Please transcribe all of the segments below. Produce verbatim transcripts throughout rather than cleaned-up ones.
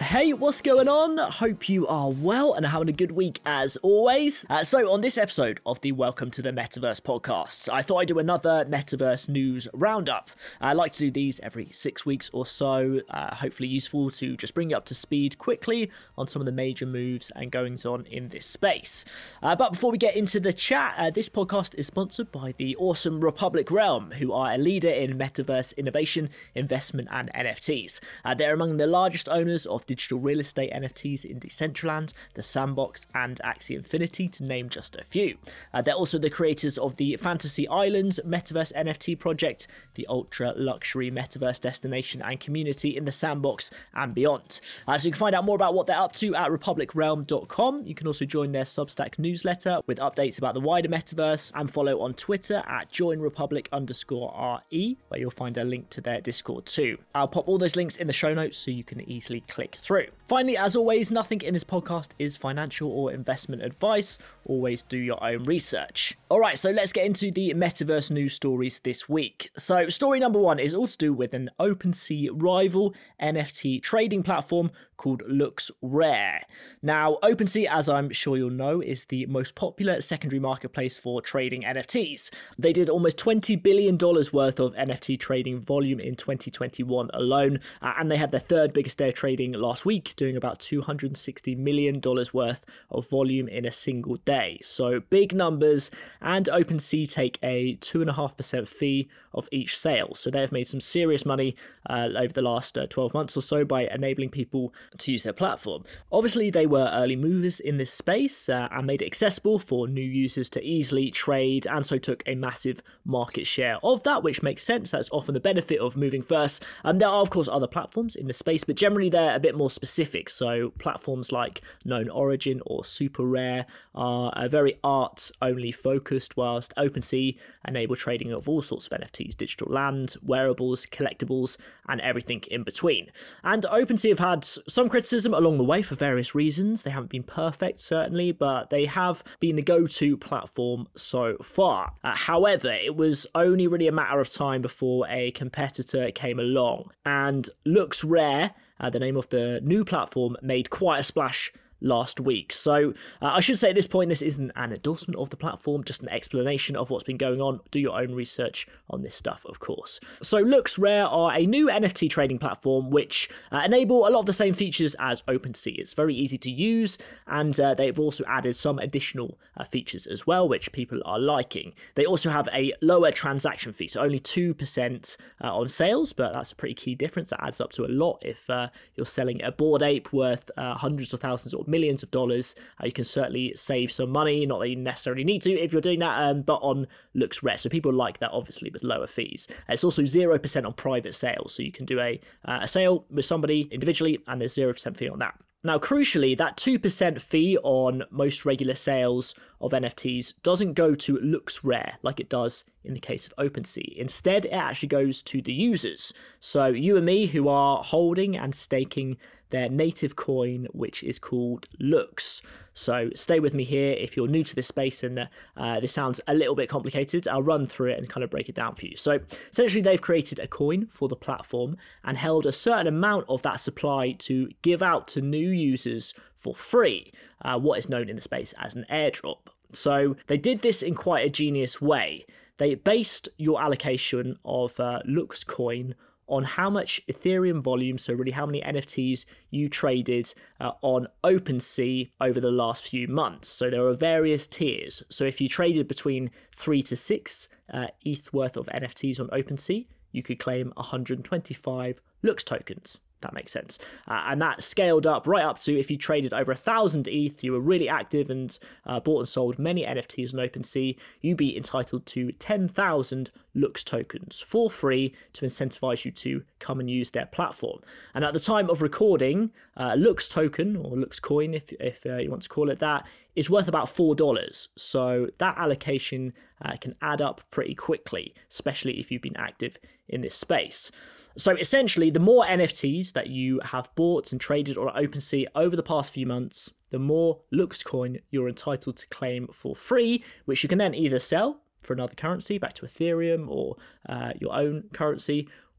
Hey, what's going on? Hope you are well and having a good week as always. Uh, so on this episode of the Welcome to the Metaverse podcast, I thought I'd do another Metaverse news roundup. I like to do these every six weeks or so, uh, hopefully useful to just bring you up to speed quickly on some of the major moves and goings on in this space. Uh, but before we get into the chat, uh, this podcast is sponsored by the awesome Republic Realm, who are a leader in Metaverse innovation, investment and N F Ts. Uh, they're among the largest owners of digital real estate N F Ts in Decentraland, The Sandbox and Axie Infinity, to name just a few. Uh, they're also the creators of the Fantasy Islands Metaverse N F T project, the ultra luxury Metaverse destination and community in The Sandbox and beyond. Uh, so you can find out more about what they're up to at republic realm dot com. You can also join their Substack newsletter with updates about the wider Metaverse and follow on Twitter at joinrepublic underscore RE, where you'll find a link to their Discord too. I'll pop all those links in the show notes so you can easily click through. Finally, as always, nothing in this podcast is financial or investment advice. Always do your own research. All right, so let's get into the Metaverse news stories this week. So story number one is all to do with an OpenSea rival N F T trading platform called LooksRare. Now, OpenSea, as I'm sure you'll know, is the most popular secondary marketplace for trading N F Ts. They did almost twenty billion dollars worth of N F T trading volume in twenty twenty-one alone, uh, and they had their third biggest day of trading last week, doing about two hundred sixty million dollars worth of volume in a single day. So big numbers, and OpenSea take a two point five percent fee of each sale. So they've made some serious money uh, over the last uh, twelve months or so by enabling people to use their platform. Obviously, they were early movers in this space uh, and made it accessible for new users to easily trade, and so took a massive market share of that, which makes sense. That's often the benefit of moving first. And there are, of course, other platforms in the space, but generally they're a bit more specific. So platforms like Known Origin or Super Rare are uh, very art-only focused, whilst OpenSea enable trading of all sorts of N F Ts, digital land, wearables, collectibles, and everything in between. And OpenSea have had some criticism along the way for various reasons. They haven't been perfect, certainly, but they have been the go-to platform so far. Uh, however, it was only really a matter of time before a competitor came along, and LooksRare, uh, the name of the new platform, made quite a splash last week. So uh, I should say at this point, this isn't an endorsement of the platform, just an explanation of what's been going on. Do your own research on this stuff, of course. So LooksRare are a new N F T trading platform which uh, enable a lot of the same features as OpenSea. It's very easy to use, and uh, they've also added some additional uh, features as well, which people are liking. They also have a lower transaction fee, so only two percent uh, on sales, but that's a pretty key difference. That adds up to a lot. If uh, you're selling a Bored Ape worth uh, hundreds of thousands or millions of dollars, uh, you can certainly save some money. Not that you necessarily need to if you're doing that, um, but on LooksRare. So people like that, obviously, with lower fees. It's also zero percent on private sales. So you can do a, uh, a sale with somebody individually, and there's zero percent fee on that. Now, crucially, that two percent fee on most regular sales of N F Ts doesn't go to LooksRare like it does in the case of OpenSea. Instead, it actually goes to the users. So you and me, who are holding and staking their native coin, which is called Looks. So stay with me here if you're new to this space and uh, this sounds a little bit complicated. I'll run through it and kind of break it down for you. So essentially, they've created a coin for the platform and held a certain amount of that supply to give out to new users for free, uh, what is known in the space as an airdrop. So they did this in quite a genius way. They based your allocation of uh, Looks coin on how much Ethereum volume, so really how many N F Ts you traded uh, on OpenSea over the last few months. So there are various tiers. So if you traded between three to six uh, E T H worth of N F Ts on OpenSea, you could claim one hundred twenty-five Looks tokens. That makes sense. Uh, and that scaled up right up to if you traded over a thousand E T H, you were really active and uh, bought and sold many N F Ts on OpenSea, you'd be entitled to ten thousand Looks tokens for free to incentivize you to come and use their platform. And at the time of recording, uh, Looks token, or Looks coin, if, if uh, you want to call it that, is worth about four dollars. So that allocation uh, can add up pretty quickly, especially if you've been active in this space. So essentially, the more N F Ts that you have bought and traded on OpenSea over the past few months, the more Looks coin you're entitled to claim for free, which you can then either sell for another currency back to Ethereum or uh, your own currency,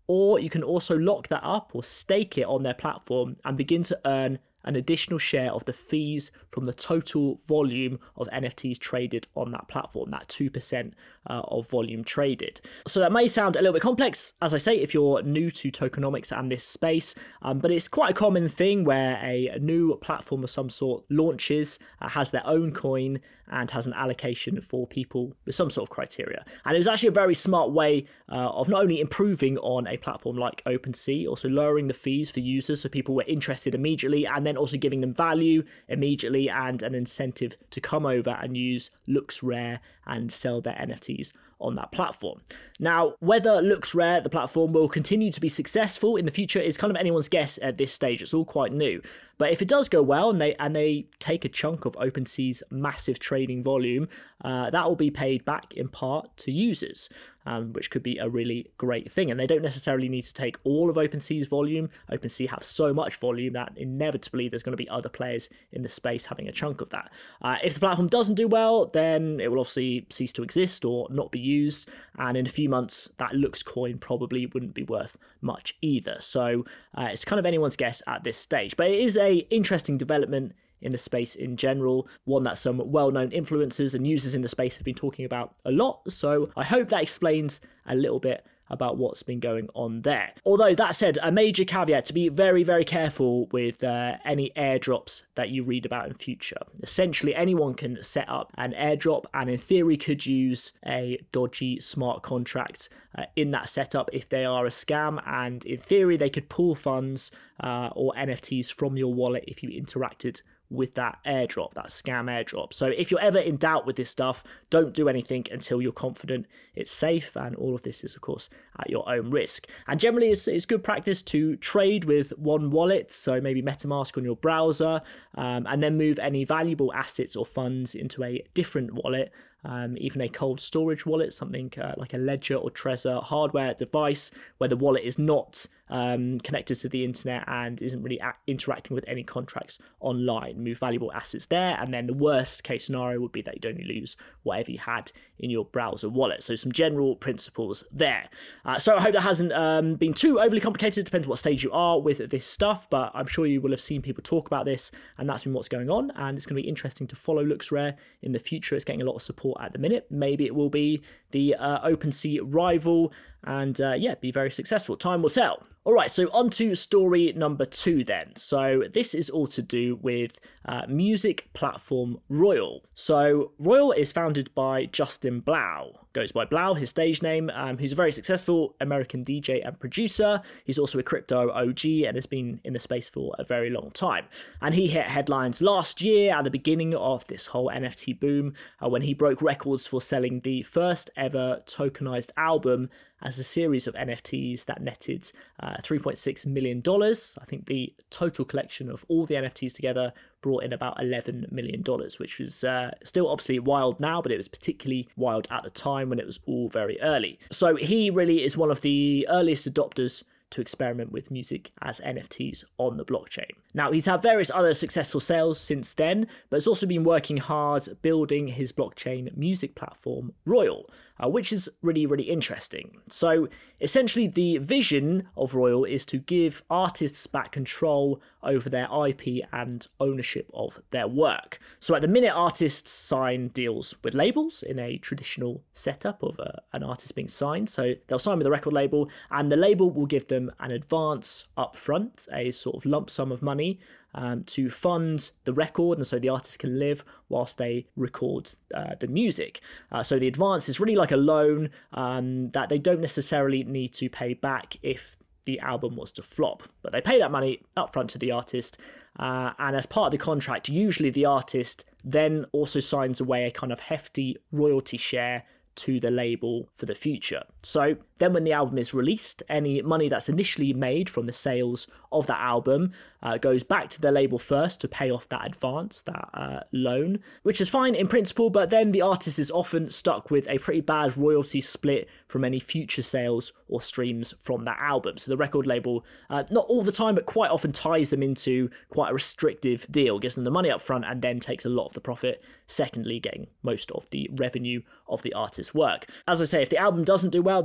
or you can also lock that up or stake it on their platform and begin to earn an additional share of the fees from the total volume of N F Ts traded on that platform, that two percent uh, of volume traded. So that may sound a little bit complex, as I say, if you're new to tokenomics and this space, um, but it's quite a common thing where a new platform of some sort launches, uh, has their own coin, and has an allocation for people with some sort of criteria. And it was actually a very smart way uh, of not only improving on a platform like OpenSea, also lowering the fees for users so people were interested immediately, and then also giving them value immediately and an incentive to come over and use LooksRare and sell their N F Ts on that platform. Now, whether LooksRare, the platform, will continue to be successful in the future is kind of anyone's guess at this stage. It's all quite new. But if it does go well and they and they take a chunk of OpenSea's massive trading volume, uh, that will be paid back in part to users, um, which could be a really great thing. And they don't necessarily need to take all of OpenSea's volume. OpenSea have so much volume that inevitably there's going to be other players in the space having a chunk of that. Uh, if the platform doesn't do well, then it will obviously cease to exist or not be used, and in a few months that Looks coin probably wouldn't be worth much either. So uh, it's kind of anyone's guess at this stage, but it is a interesting development in the space in general, one that some well-known influencers and users in the space have been talking about a lot. So I hope that explains a little bit about what's been going on there. Although that said, a major caveat to be very, very careful with uh, any airdrops that you read about in future. Essentially, anyone can set up an airdrop and in theory could use a dodgy smart contract uh, in that setup if they are a scam, and in theory they could pull funds uh, or N F Ts from your wallet if you interacted with that airdrop, that scam airdrop. So if you're ever in doubt with this stuff, don't do anything until you're confident it's safe, and all of this is of course at your own risk. And generally it's, it's good practice to trade with one wallet, so maybe MetaMask on your browser, um, and then move any valuable assets or funds into a different wallet, um, even a cold storage wallet, something uh, like a Ledger or Trezor hardware device where the wallet is not um, connected to the internet and isn't really a- interacting with any contracts online. Move valuable assets there, and then the worst case scenario would be that you'd only lose whatever you had in your browser wallet. So some general principles there. Uh, so I hope that hasn't um, been too overly complicated. It depends what stage you are with this stuff, but I'm sure you will have seen people talk about this, and that's been what's going on, and it's going to be interesting to follow LooksRare in the future. It's getting a lot of support at the minute. Maybe it will be the uh, OpenSea rival, and uh, yeah, be very successful. Time will tell. All right, so on to story number two then. So this is all to do with uh, music platform Royal. So Royal is founded by Justin Blau, goes by Blau, his stage name, um, who's a very successful American D J and producer. He's also a crypto O G and has been in the space for a very long time. And he hit headlines last year at the beginning of this whole N F T boom uh, when he broke records for selling the first ever tokenized album as a series of N F Ts that netted uh, three point six million dollars. I think the total collection of all the N F Ts together brought in about eleven million dollars, which was uh, still obviously wild now, but it was particularly wild at the time when it was all very early. So he really is one of the earliest adopters to experiment with music as N F Ts on the blockchain. Now, he's had various other successful sales since then, but has also been working hard building his blockchain music platform, Royal, uh, which is really, really interesting. So essentially, the vision of Royal is to give artists back control over their I P and ownership of their work. So at the minute, artists sign deals with labels in a traditional setup of a, an artist being signed. So they'll sign with a record label, and the label will give them an advance up front, a sort of lump sum of money um, to fund the record, and so the artist can live whilst they record uh, the music. Uh, so the advance is really like a loan um, that they don't necessarily need to pay back if the album was to flop, but they pay that money up front to the artist, uh, and as part of the contract, usually the artist then also signs away a kind of hefty royalty share to the label for the future. So then when the album is released, any money that's initially made from the sales of that album uh, goes back to the label first to pay off that advance, that uh, loan, which is fine in principle, but then the artist is often stuck with a pretty bad royalty split from any future sales or streams from that album. So the record label, uh, not all the time, but quite often ties them into quite a restrictive deal, gives them the money up front and then takes a lot of the profit, secondly getting most of the revenue of the artist's work. As I say, if the album doesn't do well, the artist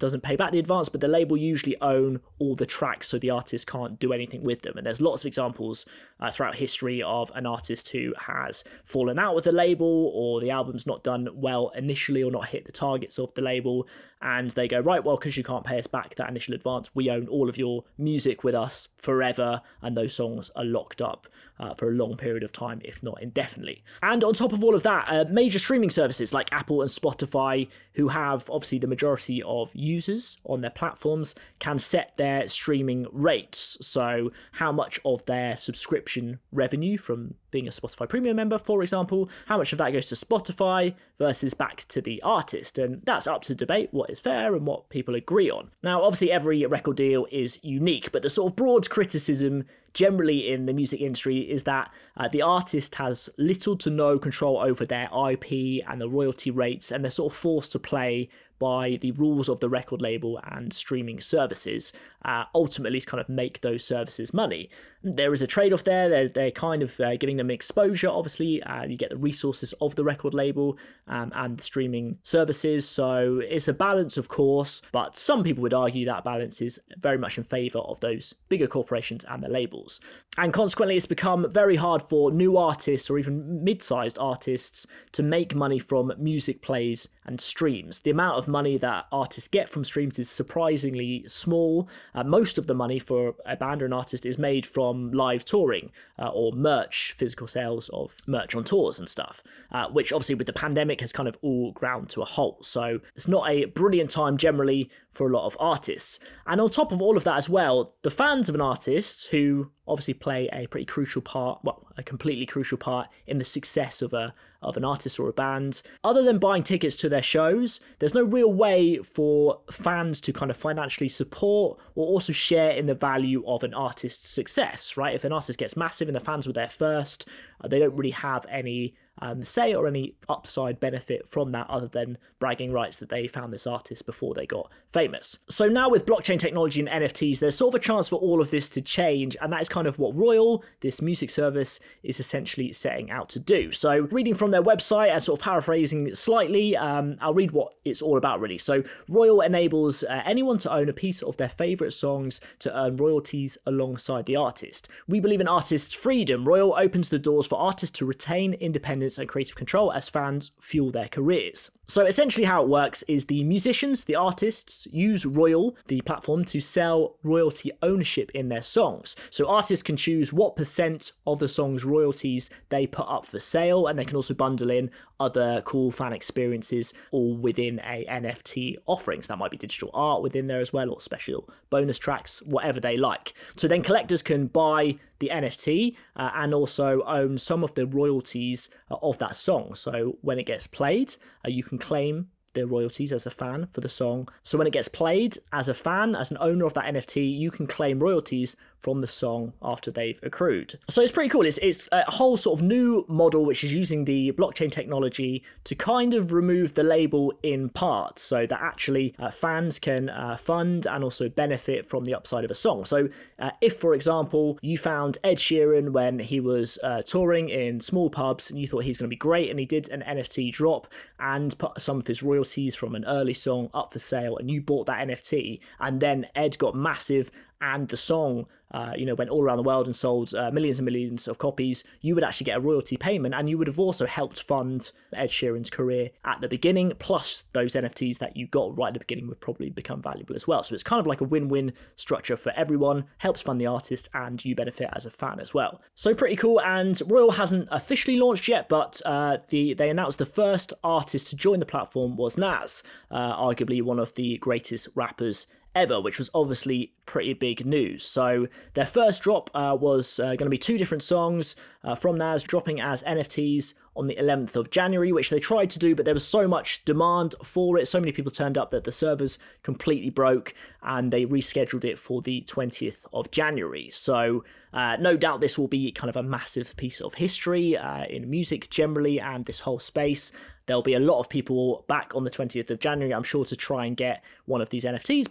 doesn't pay back the advance, but the label usually own all the tracks, so the artist can't do anything with them. And there's lots of examples uh, throughout history of an artist who has fallen out with the label, or the album's not done well initially or not hit the targets of the label, and they go, right, well, because you can't pay us back that initial advance, we own all of your music with us forever, and those songs are locked up uh, for a long period of time, if not indefinitely. And on top of all of that, uh, major streaming services like Apple and Spotify, who have obviously the majority of users on their platforms, can set their streaming rates. So how much of their subscription revenue from being a Spotify Premium member, for example, how much of that goes to Spotify versus back to the artist. And that's up to debate what is fair and what people agree on. Now, obviously, every record deal is unique, but the sort of broad criticism generally in the music industry is that uh, the artist has little to no control over their I P and the royalty rates, and they're sort of forced to play by the rules of the record label and streaming services, uh, ultimately to kind of make those services money. There is a trade-off there. They're, they're kind of uh, giving them exposure, obviously. Uh, you get the resources of the record label um, and the streaming services. So it's a balance, of course, but some people would argue that balance is very much in favour of those bigger corporations and the labels. And consequently, it's become very hard for new artists or even mid-sized artists to make money from music plays and streams. The amount of money that artists get from streams is surprisingly small. Uh, most of the money for a band or an artist is made from live touring uh, or merch, physical sales of merch on tours and stuff, uh, which obviously with the pandemic has kind of all ground to a halt. So it's not a brilliant time generally for a lot of artists. And on top of all of that as well, the fans of an artist, who obviously play a pretty crucial part, well, a completely crucial part in the success of a of an artist or a band. Other than buying tickets to their shows, there's no real way for fans to kind of financially support or also share in the value of an artist's success, right? If an artist gets massive and the fans were there first, uh, they don't really have any um, say or any upside benefit from that other than bragging rights that they found this artist before they got famous. So now with blockchain technology and N F Ts, there's sort of a chance for all of this to change, and that is kind of what Royal, this music service, is essentially setting out to do. So reading from their website and sort of paraphrasing slightly, um, I'll read what it's all about really. So Royal enables uh, anyone to own a piece of their favourite songs to earn royalties alongside the artist. We believe in artists' freedom. Royal opens the doors for artists to retain independence and creative control as fans fuel their careers. So essentially how it works is the musicians, the artists, use Royal, the platform, to sell royalty ownership in their songs. So artists can choose what percent of the song's royalties they put up for sale, and they can also bundle in other cool fan experiences all within a N F T offerings. That might be digital art within there as well, or special bonus tracks, whatever they like. So then collectors can buy the N F T uh, and also own some of the royalties uh, of that song. So when it gets played, uh, you can claim the royalties as a fan for the song. So when it gets played as a fan, as an owner of that N F T, you can claim royalties from the song after they've accrued. So it's pretty cool. It's, it's a whole sort of new model which is using the blockchain technology to kind of remove the label in part, so that actually uh, fans can uh, fund and also benefit from the upside of a song. So uh, if, for example, you found Ed Sheeran when he was uh, touring in small pubs and you thought he's going to be great, and he did an N F T drop and put some of his royalties from an early song up for sale, and you bought that N F T, and then Ed got massive and the song uh, you know, went all around the world and sold uh, millions and millions of copies, you would actually get a royalty payment, and you would have also helped fund Ed Sheeran's career at the beginning, plus those N F Ts that you got right at the beginning would probably become valuable as well. So it's kind of like a win-win structure for everyone, helps fund the artist, and you benefit as a fan as well. So pretty cool, and Royal hasn't officially launched yet, but uh, the they announced the first artist to join the platform was Nas, uh, arguably one of the greatest rappers ever, which was obviously pretty big news. So their first drop uh, was uh, going to be two different songs uh, from Nas, dropping as N F Ts on the eleventh of January, which they tried to do, but there was so much demand for it, so many people turned up that the servers completely broke, and they rescheduled it for the twentieth of January. So uh, no doubt this will be kind of a massive piece of history uh, in music generally and this whole space. There'll be a lot of people back on the twentieth of January, I'm sure, to try and get one of these N F Ts, but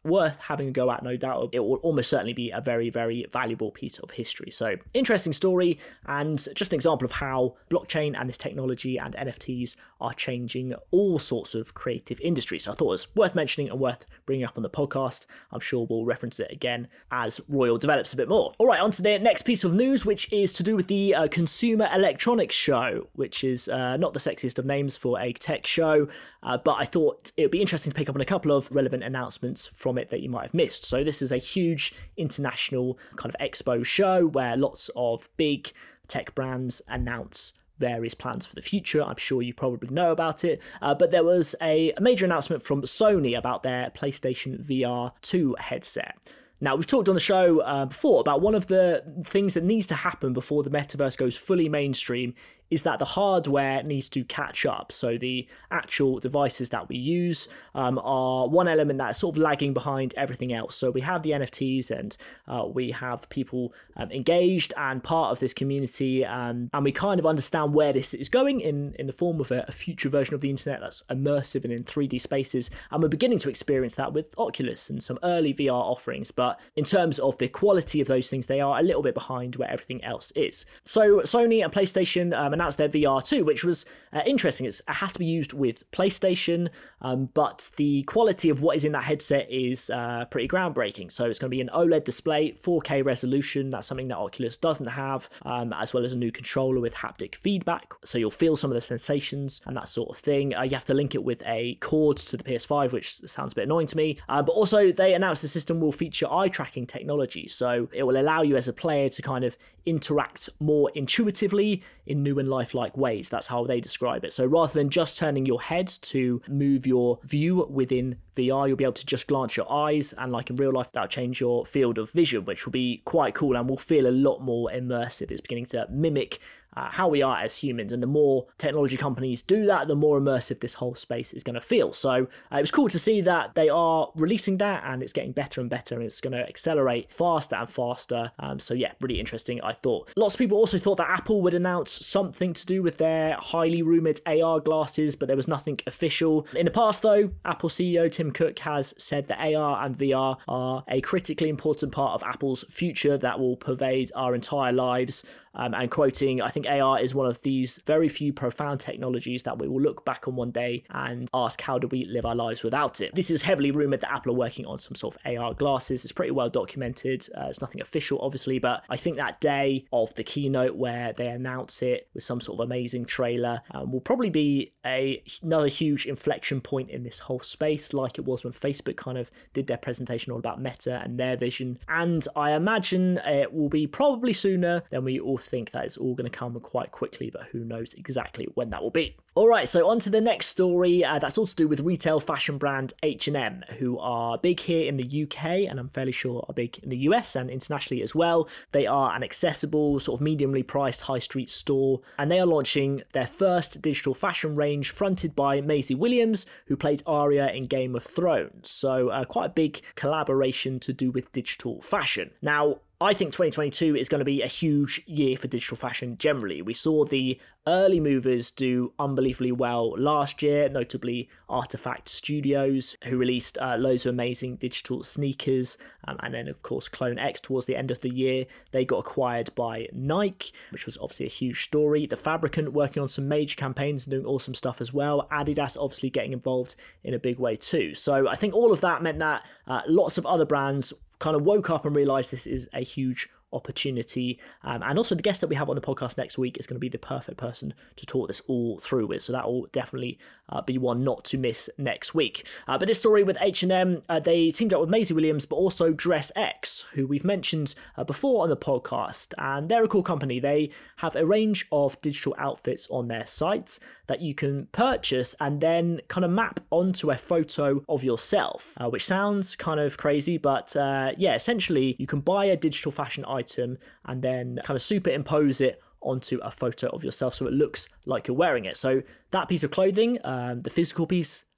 worth having a go at, no doubt. It will almost certainly be a very, very valuable piece of history. So interesting story, and just an example of how blockchain and this technology and N F Ts are changing all sorts of creative industries. So I thought it was worth mentioning and worth bringing up on the podcast. I'm sure we'll reference it again as Royal develops a bit more. All right, on to the next piece of news, which is to do with the uh, Consumer Electronics Show, which is uh, not the sexiest of names for a tech show, uh, but I thought it would be interesting to pick up on a couple of relevant announcements from it that you might have missed. So this is a huge international kind of expo show where lots of big tech brands announce various plans for the future. I'm sure you probably know about it, uh, but there was a, a major announcement from Sony about their PlayStation V R two headset. Now, we've talked on the show uh, before about one of the things that needs to happen before the metaverse goes fully mainstream is that the hardware needs to catch up. So the actual devices that we use um, are one element that's sort of lagging behind everything else. So we have the N F Ts and uh, we have people um, engaged and part of this community, um, and we kind of understand where this is going in, in the form of a, a future version of the internet that's immersive and in three D spaces. And we're beginning to experience that with Oculus and some early V R offerings. But in terms of the quality of those things, they are a little bit behind where everything else is. So Sony and PlayStation um, announced their V R two, which was uh, interesting. It's, it has to be used with PlayStation, um, but the quality of what is in that headset is uh, pretty groundbreaking. So it's going to be an OLED display, four K resolution. That's something that Oculus doesn't have, um, as well as a new controller with haptic feedback. So you'll feel some of the sensations and that sort of thing. Uh, you have to link it with a cord to the P S five, which sounds a bit annoying to me. Uh, but also they announced the system will feature eye tracking technology. So it will allow you as a player to kind of interact more intuitively in new and lifelike ways. That's how they describe it. So rather than just turning your head to move your view within V R, you'll be able to just glance your eyes, and like in real life, that'll change your field of vision, which will be quite cool and will feel a lot more immersive. It's beginning to mimic Uh, how we are as humans, and the more technology companies do that, the more immersive this whole space is going to feel. So uh, it was cool to see that they are releasing that, and it's getting better and better, and it's going to accelerate faster and faster. Um, so yeah, really interesting, I thought. Lots of people also thought that Apple would announce something to do with their highly rumoured A R glasses, but there was nothing official. In the past though, Apple C E O Tim Cook has said that A R and V R are a critically important part of Apple's future that will pervade our entire lives. Um, and quoting, I think A R is one of these very few profound technologies that we will look back on one day and ask, how do we live our lives without it? This is heavily rumoured that Apple are working on some sort of A R glasses. It's pretty well documented. Uh, it's nothing official, obviously, but I think that day of the keynote where they announce it with some sort of amazing trailer um, will probably be a, another huge inflection point in this whole space, like it was when Facebook kind of did their presentation all about Meta and their vision. And I imagine it will be probably sooner than we all think that it's all going to come quite quickly, but who knows exactly when that will be. All right, so on to the next story. Uh, that's all to do with retail fashion brand H and M, who are big here in the U K, and I'm fairly sure are big in the U S and internationally as well. They are an accessible, sort of mediumly priced high street store, and they are launching their first digital fashion range fronted by Maisie Williams, who played Arya in Game of Thrones. So uh, quite a big collaboration to do with digital fashion. Now, I think twenty twenty-two is going to be a huge year for digital fashion generally. We saw the early movers do unbelievably well last year, notably Artifact Studios, who released uh, loads of amazing digital sneakers. Um, and then, of course, Clone X towards the end of the year. They got acquired by Nike, which was obviously a huge story. The Fabricant working on some major campaigns and doing awesome stuff as well. Adidas obviously getting involved in a big way too. So I think all of that meant that uh, lots of other brands kind of woke up and realized this is a huge opportunity, um, and also the guest that we have on the podcast next week is going to be the perfect person to talk this all through with, so that will definitely uh, be one not to miss next week. Uh, but this story with H and M, uh, they teamed up with Maisie Williams but also Dress X, who we've mentioned uh, before on the podcast, and they're a cool company. They have a range of digital outfits on their site that you can purchase and then kind of map onto a photo of yourself, uh, which sounds kind of crazy, but uh, yeah, essentially you can buy a digital fashion item and then kind of superimpose it onto a photo of yourself so it looks like you're wearing it. So that piece of clothing, um, the physical piece,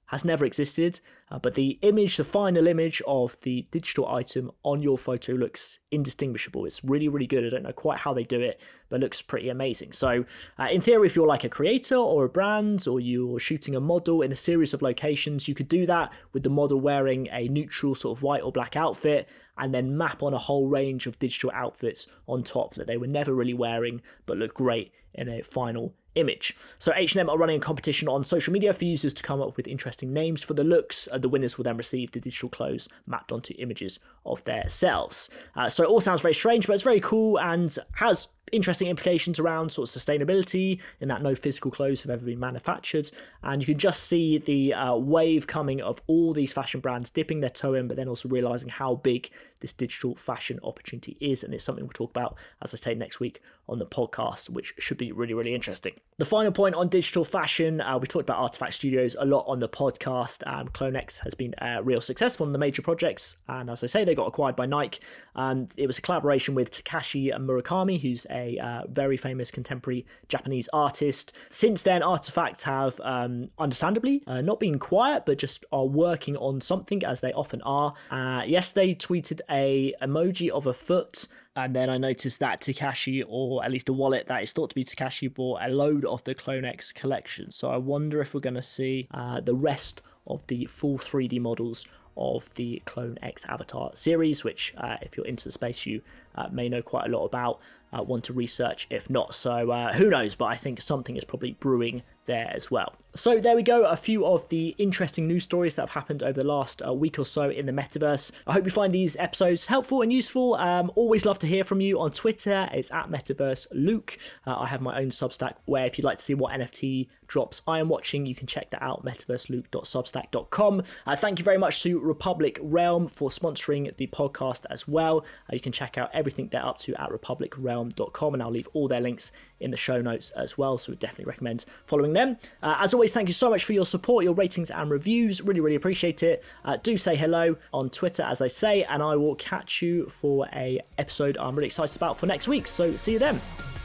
has never existed, uh, but the image, the final image of the digital item on your photo looks indistinguishable. It's really, really good. I don't know quite how they do it, but it looks pretty amazing. So uh, in theory, if you're like a creator or a brand, or you're shooting a model in a series of locations, you could do that with the model wearing a neutral sort of white or black outfit, and then map on a whole range of digital outfits on top that they were never really wearing, but look great in a final image. So H and M are running a competition on social media for users to come up with interesting names for the looks. Uh, the winners will then receive the digital clothes mapped onto images of themselves. Uh, so it all sounds very strange, but it's very cool and has interesting implications around sort of sustainability, in that no physical clothes have ever been manufactured. And you can just see the uh, wave coming of all these fashion brands dipping their toe in, but then also realizing how big this digital fashion opportunity is. And it's something we'll talk about, as I say, next week on the podcast, which should be really, really interesting. The final point on digital fashion, uh, we talked about Artifact Studios a lot on the podcast. Um, CloneX has been a real success, one of the major projects. And as I say, they got acquired by Nike. Um, it was a collaboration with Takashi Murakami, who's a A uh, very famous contemporary Japanese artist. Since then, Artifact have um, understandably uh, not been quiet, but just are working on something, as they often are. Uh, yesterday tweeted a emoji of a foot, and then I noticed that Takashi, or at least a wallet that is thought to be Takashi, bought a load of the CloneX collection. So I wonder if we're going to see uh, the rest of the full three D models of the CloneX Avatar series, which uh, if you're into the space, you uh, may know quite a lot about, uh, want to research if not. So uh, who knows, but I think something is probably brewing there as well. So there we go, a few of the interesting news stories that have happened over the last uh, week or so in the metaverse. I hope you find these episodes helpful and useful. Um, always love to hear from you on Twitter. It's at Metaverse Luke. Uh, I have my own Substack where if you'd like to see what N F T drops I am watching, you can check that out, metaverse luke dot substack dot com. Uh, thank you very much to Republic Realm for sponsoring the podcast as well. Uh, you can check out everything they're up to at republic realm dot com, and I'll leave all their links in the show notes as well, so we definitely recommend following them. Uh, as always, thank you so much for your support, your ratings and reviews. Really, really appreciate it. Uh, do say hello on Twitter, as I say, and I will catch you for a episode I'm really excited about for next week. So see you then.